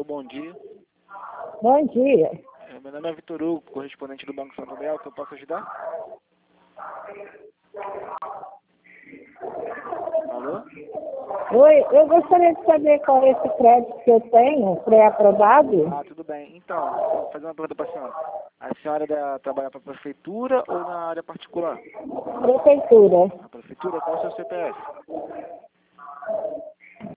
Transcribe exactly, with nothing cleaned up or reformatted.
bom dia. Bom dia. É, meu nome é Vitor Hugo, correspondente do Banco Santander, que eu posso ajudar? Alô? Oi, eu gostaria de saber qual é esse crédito que eu tenho, pré-aprovado. Ah, tudo bem. Então, vou fazer uma pergunta para a senhora. A senhora da, trabalha para a prefeitura ou na área particular? Prefeitura. A prefeitura, qual é o seu C P F?